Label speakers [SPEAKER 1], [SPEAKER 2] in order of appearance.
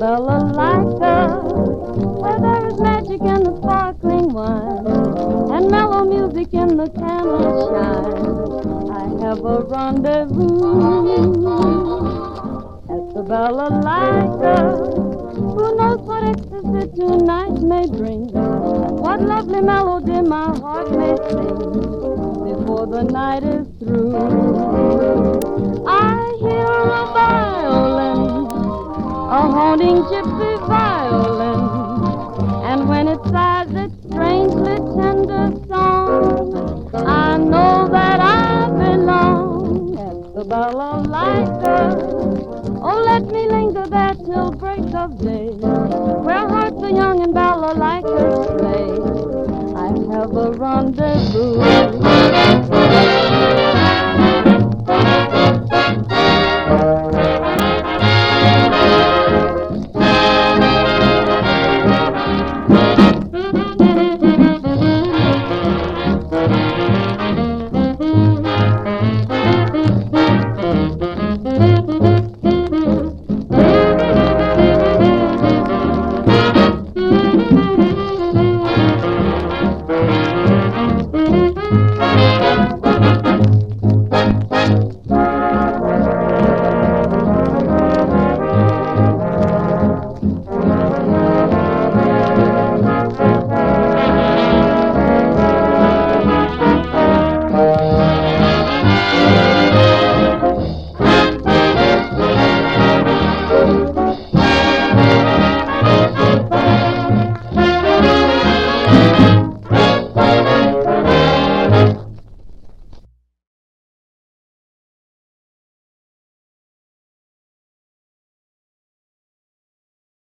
[SPEAKER 1] balalaika, where there is magic in the sparkling wine and mellow music in the candle shine. I have a rendezvous at the balalaika. Who knows what ecstasy tonight may bring? What lovely melody my heart may sing before the night is through. I hear a violin, a haunting gypsy violin, and when it sighs its strangely tender song, I know that I belong at the balalaika. Oh, let me linger there till break of day.